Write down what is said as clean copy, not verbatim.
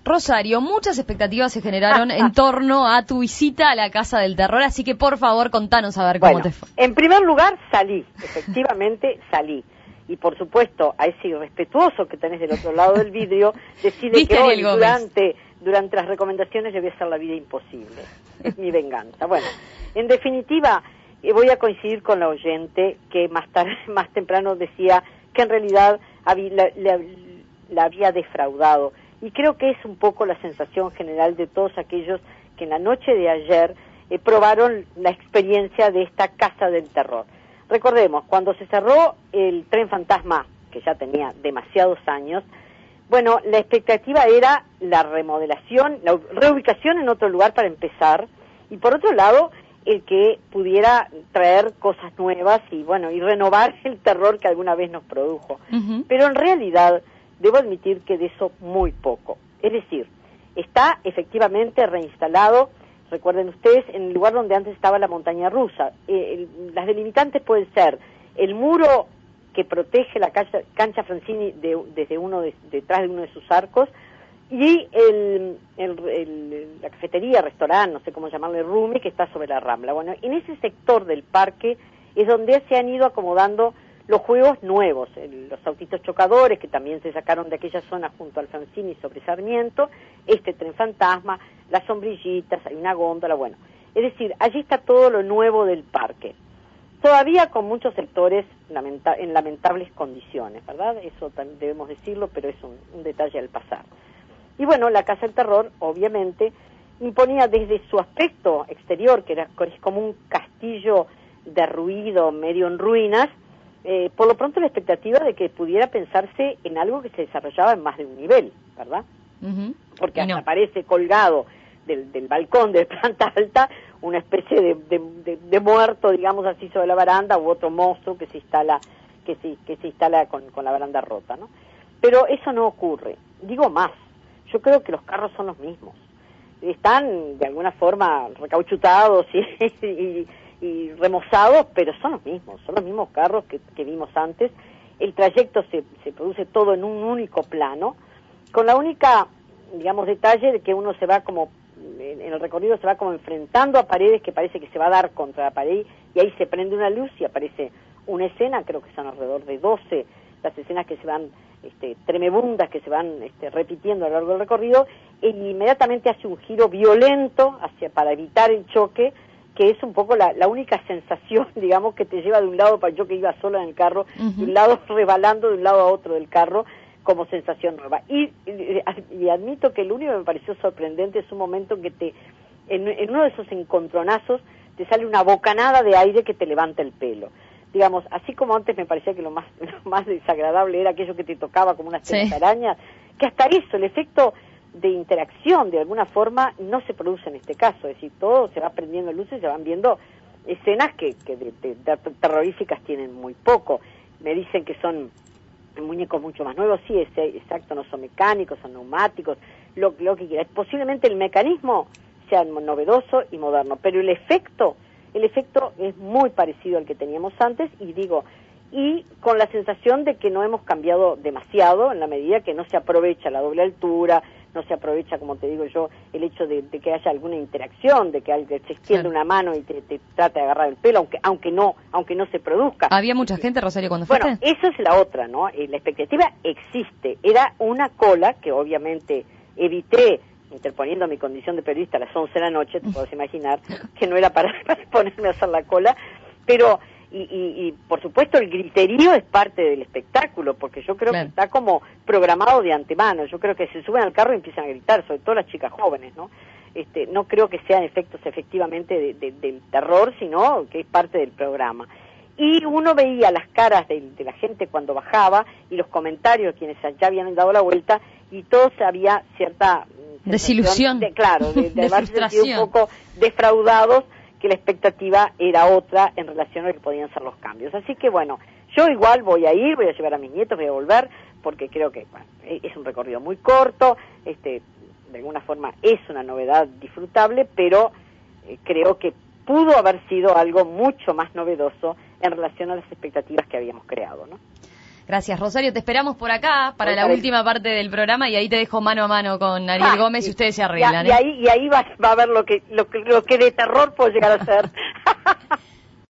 Rosario, muchas expectativas se generaron en torno a tu visita a la Casa del Terror, así que por favor contanos a ver cómo te fue. En primer lugar salí, efectivamente salí. Y por supuesto, a ese irrespetuoso que tenés del otro lado del vidrio, decide que hoy, durante las recomendaciones, le voy a hacer la vida imposible. Es mi venganza. Bueno, en definitiva, voy a coincidir con la oyente que más temprano decía que en realidad la había defraudado. Y creo que es un poco la sensación general de todos aquellos que en la noche de ayer probaron la experiencia de esta Casa del Terror. Recordemos, cuando se cerró el Tren Fantasma, que ya tenía demasiados años, bueno, la expectativa era la remodelación, la reubicación en otro lugar para empezar, y por otro lado, el que pudiera traer cosas nuevas y bueno, y renovar el terror que alguna vez nos produjo. Uh-huh. Pero en realidad, debo admitir que de eso muy poco. Es decir, está efectivamente reinstalado. Recuerden ustedes, en el lugar donde antes estaba la montaña rusa. Las delimitantes pueden ser el muro que protege la cancha Francini detrás de uno de sus arcos, y la cafetería, restaurante, no sé cómo llamarle, Rumi, que está sobre la Rambla. Bueno, en ese sector del parque es donde se han ido acomodando los juegos nuevos, los autitos chocadores, que también se sacaron de aquella zona junto al Francini sobre Sarmiento, este Tren Fantasma, las sombrillitas, hay una góndola, bueno. Es decir, allí está todo lo nuevo del parque. Todavía con muchos sectores en lamentables condiciones, ¿verdad? Eso también debemos decirlo, pero es un detalle al pasar. Y bueno, la Casa del Terror, obviamente, imponía desde su aspecto exterior, que es como un castillo derruido, medio en ruinas, por lo pronto la expectativa de que pudiera pensarse en algo que se desarrollaba en más de un nivel, ¿verdad? Uh-huh. Porque hasta aparece colgado del balcón de planta alta una especie de muerto, digamos así, sobre la baranda, u otro monstruo que se instala con la baranda rota, ¿no? Pero eso no ocurre. Digo más, yo creo que los carros son los mismos. Están de alguna forma recauchutados y remozados, pero son los mismos carros que vimos antes. El trayecto se produce todo en un único plano, con la única, digamos, detalle de que uno se va como, en el recorrido se va como enfrentando a paredes que parece que se va a dar contra la pared, y ahí se prende una luz y aparece una escena, creo que son alrededor de 12 las escenas que se van, tremebundas, que se van repitiendo a lo largo del recorrido, e inmediatamente hace un giro violento para evitar el choque, que es un poco la única sensación, digamos, que te lleva de un lado, para yo que iba sola en el carro, uh-huh, de un lado rebalando de un lado a otro del carro, como sensación nueva. Y admito que lo único que me pareció sorprendente es un momento en que en uno de esos encontronazos te sale una bocanada de aire que te levanta el pelo. Digamos, así como antes me parecía que lo más desagradable era aquello que te tocaba como unas telarañas, que hasta eso, el efecto de interacción de alguna forma no se produce en este caso. Es decir, todo se va prendiendo luces, se van viendo escenas que de terroríficas tienen muy poco. Me dicen que son muñecos mucho más nuevos, sí, es exacto, no son mecánicos, son neumáticos, lo que quieras. Posiblemente el mecanismo sea novedoso y moderno, pero el efecto es muy parecido al que teníamos antes, y con la sensación de que no hemos cambiado demasiado, en la medida que no se aprovecha la doble altura, no se aprovecha, como te digo yo, el hecho de que haya alguna interacción, de que alguien se extienda una mano y te trate de agarrar el pelo, aunque no se produzca. ¿Había mucha gente, Rosario, cuando fuiste? Bueno, eso es la otra, ¿no? La expectativa existe. Era una cola que obviamente evité, interponiendo mi condición de periodista a las 11 de la noche, te puedes imaginar que no era para ponerme a hacer la cola, pero y por supuesto el griterío es parte del espectáculo, porque yo creo que está como programado de antemano. Yo creo que se suben al carro y empiezan a gritar, sobre todo las chicas jóvenes, ¿no? No creo que sean efectos efectivamente del terror, sino que es parte del programa. Y uno veía las caras de la gente cuando bajaba y los comentarios de quienes ya habían dado la vuelta, y todos había cierta desilusión, de haberse sentido un poco defraudados, que la expectativa era otra en relación a lo que podían ser los cambios. Así que bueno, yo igual voy a llevar a mis nietos, voy a volver, porque creo que es un recorrido muy corto, de alguna forma es una novedad disfrutable, pero creo que pudo haber sido algo mucho más novedoso en relación a las expectativas que habíamos creado, ¿no? Gracias, Rosario. Te esperamos por acá para la Parece. última parte del programa y ahí te dejo mano a mano con Ariel Gómez y ustedes se arreglan. Y ahí va a ver lo que de terror puedo llegar a ser.